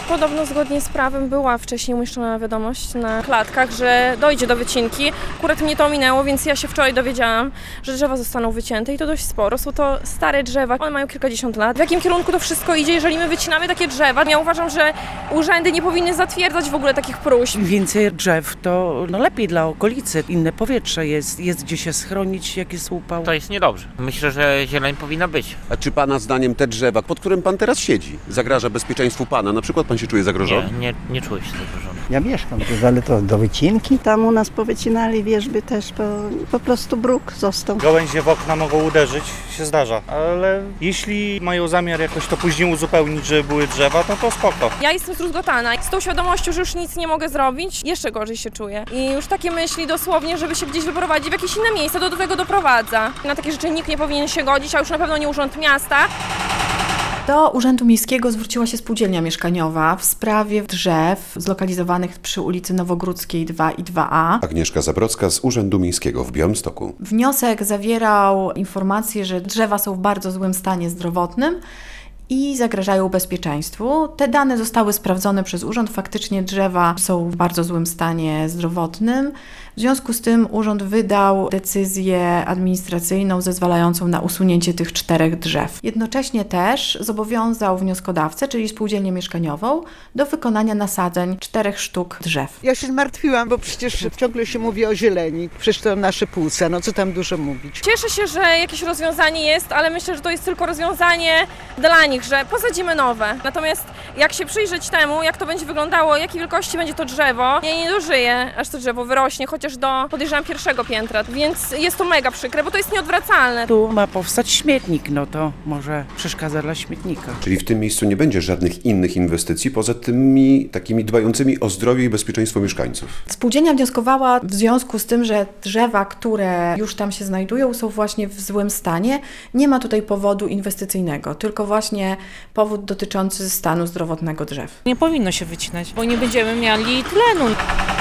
Podobno zgodnie z prawem była wcześniej umieszczona wiadomość na klatkach, że dojdzie do wycinki. Akurat mnie to ominęło, więc ja się wczoraj dowiedziałam, że drzewa zostaną wycięte i to dość sporo. Są to stare drzewa, one mają kilkadziesiąt lat. W jakim kierunku to wszystko idzie, jeżeli my wycinamy takie drzewa? Ja uważam, że urzędy nie powinny zatwierdzać w ogóle takich próśb. Im więcej drzew, to lepiej dla okolicy. Inne powietrze jest gdzie się schronić, jak jest upał. To jest niedobrze. Myślę, że zieleń powinna być. A czy pana zdaniem te drzewa, pod którym pan teraz siedzi, zagraża bezpieczeństwu pana? Na przykład pan się czuje zagrożony? Nie czuję się zagrożony. Ja mieszkam, ale to do wycinki. Tam u nas powycinali wierzby też, po prostu bruk został. Gałęzie w okna mogą uderzyć, się zdarza, ale jeśli mają zamiar jakoś to później uzupełnić, żeby były drzewa, to spoko. Ja jestem zdruzgotana. Z tą świadomością, że już nic nie mogę zrobić, jeszcze gorzej się czuję. I już takie myśli dosłownie, żeby się gdzieś wyprowadzić w jakieś inne miejsce, do tego doprowadza. Na takie rzeczy nikt nie powinien się godzić, a już na pewno nie urząd miasta. Do Urzędu Miejskiego zwróciła się spółdzielnia mieszkaniowa w sprawie drzew zlokalizowanych przy ulicy Nowogródzkiej 2 i 2A. Agnieszka Zabrocka z Urzędu Miejskiego w Białymstoku. Wniosek zawierał informację, że drzewa są w bardzo złym stanie zdrowotnym i zagrażają bezpieczeństwu. Te dane zostały sprawdzone przez urząd. Faktycznie drzewa są w bardzo złym stanie zdrowotnym. W związku z tym urząd wydał decyzję administracyjną zezwalającą na usunięcie tych 4 drzew. Jednocześnie też zobowiązał wnioskodawcę, czyli spółdzielnię mieszkaniową, do wykonania nasadzeń 4 sztuk drzew. Ja się zmartwiłam, bo przecież ciągle się mówi o zieleni. Przecież to nasze płuca, no co tam dużo mówić. Cieszę się, że jakieś rozwiązanie jest, ale myślę, że to jest tylko rozwiązanie dla nich, że posadzimy nowe. Natomiast jak się przyjrzeć temu, jak to będzie wyglądało, jakiej wielkości będzie to drzewo, ja nie dożyję, aż to drzewo wyrośnie, chociaż do, podejrzewam, 1. piętra, więc jest to mega przykre, bo to jest nieodwracalne. Tu ma powstać śmietnik, no to może przeszkadza dla śmietnika. Czyli w tym miejscu nie będzie żadnych innych inwestycji poza tymi takimi dbającymi o zdrowie i bezpieczeństwo mieszkańców. Spółdzielnia wnioskowała w związku z tym, że drzewa, które już tam się znajdują, są właśnie w złym stanie. Nie ma tutaj powodu inwestycyjnego, tylko właśnie powód dotyczący stanu zdrowotnego drzew. Nie powinno się wycinać, bo nie będziemy mieli tlenu.